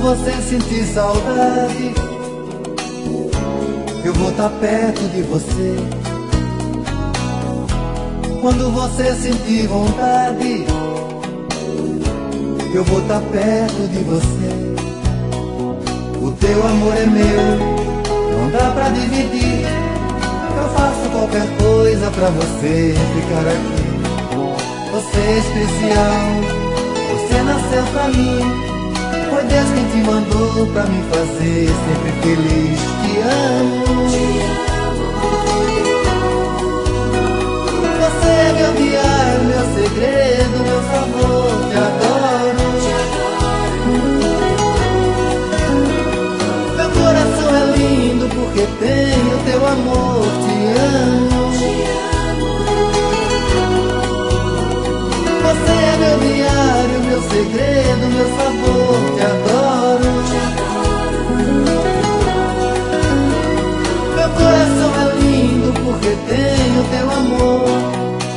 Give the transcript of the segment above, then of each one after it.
você sentir saudade, eu vou estar perto de você. Quando você sentir vontade, eu vou estar perto de você. O teu amor é meu, não dá pra dividir. Eu faço qualquer coisa pra você ficar aqui. Você é especial, você nasceu pra mim. Foi Deus quem te mandou pra me fazer sempre feliz. Te amo, você é meu diário, meu segredo, meu favor. Te adoro, meu coração é lindo porque tem o teu amor. Te amo, você é meu diário, meu segredo, meu favor. Te adoro, meu coração é lindo porque tem o teu amor.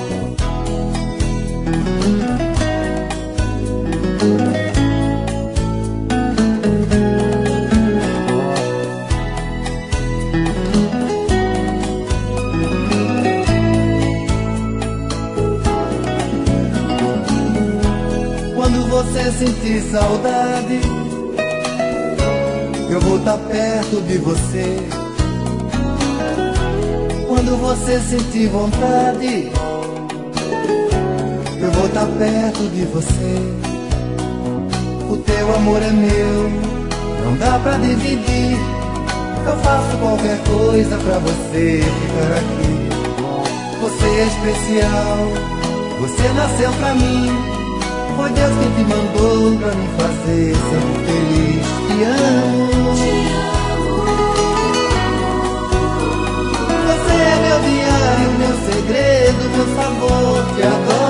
Quando você sentir saudade, eu vou estar perto de você. Quando você sentir vontade, eu vou estar perto de você. O teu amor é meu, não dá pra dividir. Eu faço qualquer coisa pra você ficar aqui. Você é especial, você nasceu pra mim. Foi Deus quem te mandou pra me fazer sempre feliz. Te amo, você é meu diário, meu segredo, meu sabor. Te adoro,